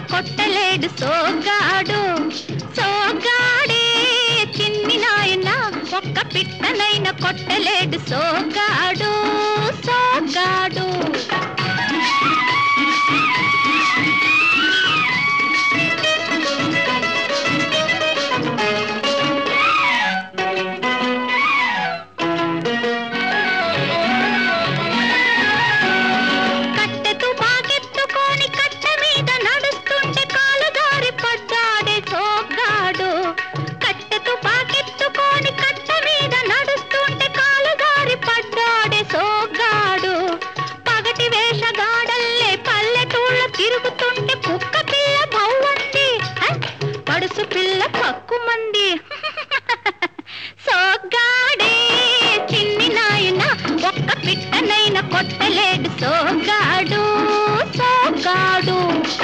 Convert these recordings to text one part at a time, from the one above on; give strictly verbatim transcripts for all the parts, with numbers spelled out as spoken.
కొట్టలేడు సోగాడు సోగాడే చిన్ని నాయన ఒక్క పిట్టనైన కొట్టలేడు సోగాడు సోగాడు. తిరుగుతుంటే కుక్క పిల్ల బౌవండి పడుసు పిల్ల పక్కుమంది సోగాడే చిన్ని నాయన ఒక్క పిట్టనైన కొట్టలేడు సోగాడు సోగాడు.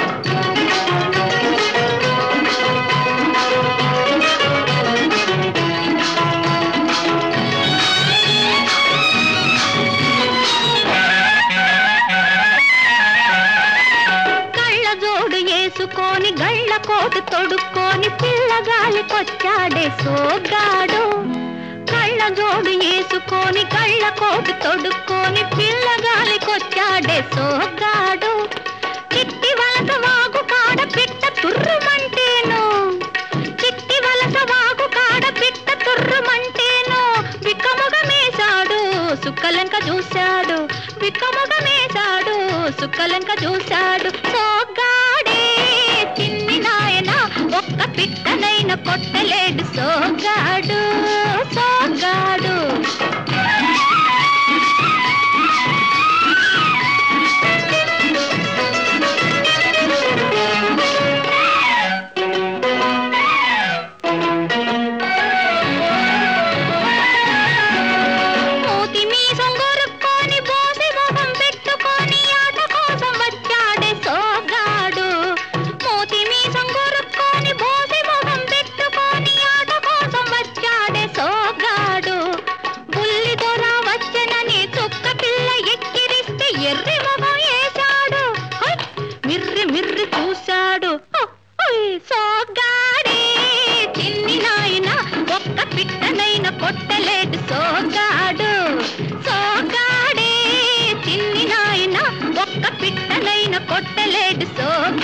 వేసుకొని గళ్ళ కోటు తొడుక్కొని పిల్లగాలికొచ్చాడే సోగాడు. కళ్ళ జోడు వేసుకొని గళ్ళ కోటు తొడుక్కొని పిల్లగాలికొచ్చాడే సోగాడు. చిట్టి వలస వాగు కాడ పిట్ట తుర్రుమంటేను చిట్టి వలస వాగు కాడ పిట్ట తుర్రుమంటేను విక్కముగమేశాడు సుక్కలంక చూశాడు విక్కముగమేశాడు సుక్కలంక చూశాడు. సోగాడే చిన్ని నాయన ఒక్క పిట్టనైన కొట్టలేడు సోగాడు సోగాడు. మూతి మీసం గొరుక్కొని బోసి మొహం పెట్టుకొని ఆట కోసం వచ్చాడే సోగాడు. మూతి మీసం గొరుక్కొని బోసి మొహం పెట్టుకొని ఆట కోసం వచ్చాడే సోగాడు. బుల్లి దొర వచ్చనని చుక్క పిల్ల ఎక్కిరిస్తే ఎర్రి మొహం వేశాడు మిర్రి మిర్రి చూశాడు. సోగాడే చిన్ని నాయన ఒక్క పిట్టనైన కొట్టలేడు సోగాడు సోగాడే చిన్ని నాయన ఒక్క పిట్టనైన కొట్టలేడు సోగాడు.